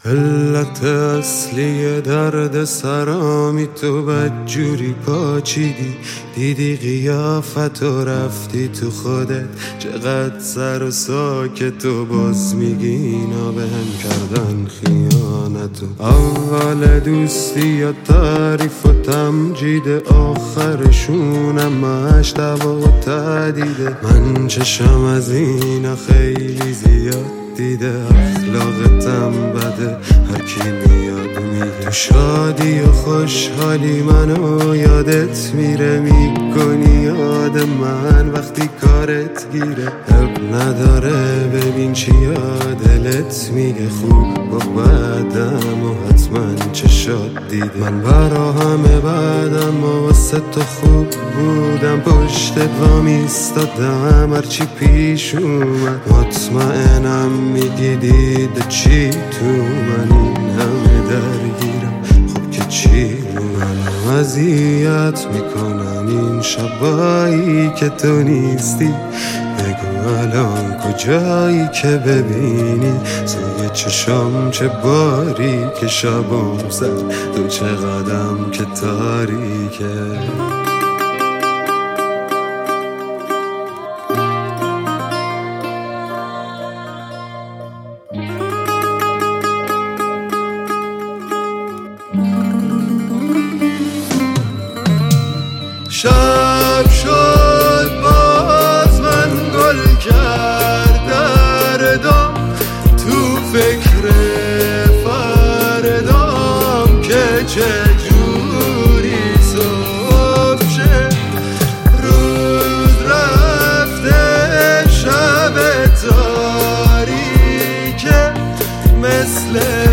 علت اصلی درد سرامی تو بدجوری پاچیدی، دیدی قیافت و رفتی تو خودت. چقدر سر و ساکت و باز میگی اینا به هم کردن خیانتو. اول دوستی یا تعریف و تمجید، آخرشونم مشتبه و تهدیده. من چشم از اینا خیلی زیاد دیده، اخلاقتم بده هر کی میاد میگه. تو شادی و خوشحالی منو یادت میره، میکنی یاد من وقتی کارت گیره. اب نداره ببین چی دلت میگه، خوب و بدم و حتما چشات دیده. من برا همه بدم و واسه تو خوب بودم، پشتت وامیستادم هرچی پیش اومد. مطمئنم میگی دیده چی تو من، این همه درگیرم خب که چی رو منو اذیت میکنن این شبایی که تو نیستی. بگو الان کجایی که ببینی سوی چشام چه باری که شبم سر تو چه قدم که تاریکه. شب شد باز من گل کردم، تو فکر فردام که چجوری صبح شه. روز رفته شب تاریکه، مثل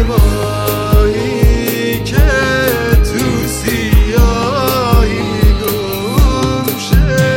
ماهی که تو سیاهی گم شه.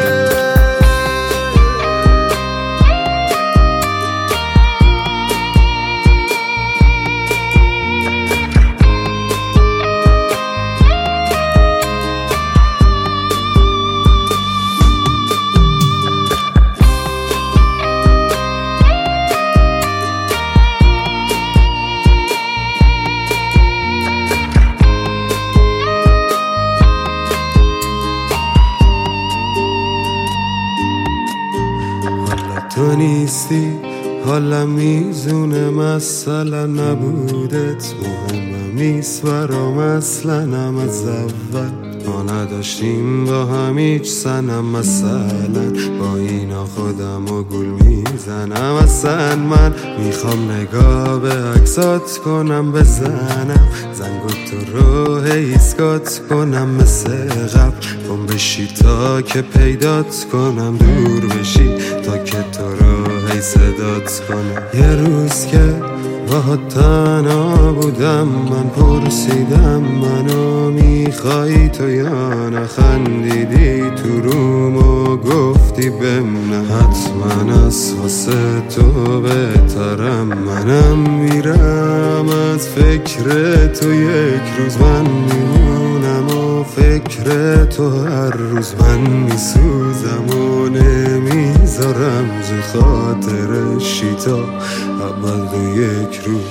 تو نیستی حالم میزونه، مثلا نبودت مهمم نیست برام اصلا. هم از اول ما نداشتیم با هم هیچ سنم، مثلا با اینا خودم و گول میزنم. اصلا من میخوام نگاه به عکسات کنم، بزنم زنگو تو رو ایسکات کنم مثل قبل. گم بشی تا که پیدات کنم، دور بشی تا که تو رو هی صدات کنم. یه روز که باهات تنها بودم من پرسیدم منو میخوای تو یا نه، خندیدی تو روم و گفتی بمونه. حتما از واسه تو بهترم، منم میرم از فکر تو یک روز من میمونم و فکر تو هر روز من میسوزم و نمیذارم زی خاطر شیتا اول دو یک روز.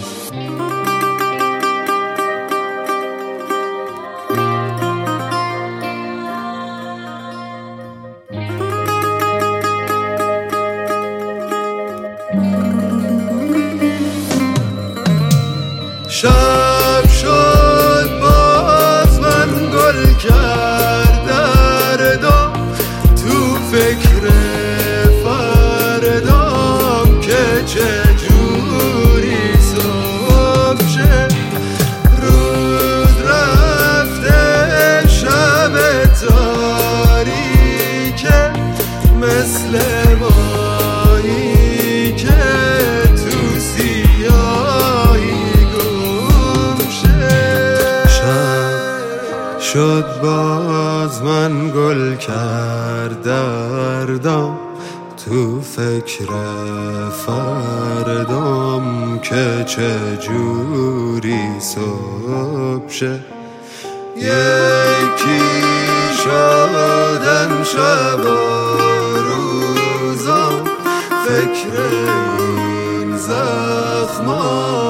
شب شد باز من گل کردم، تو فکر فردام که چجوری صبح شه. روز رفته شب تاریکه، مثل ماهی که تو سیاهی گم شه. شد باز من گل کردم، تو فکر فردام که چجوری صبح شه. یکی شدن شب و روزا، فکر این زخما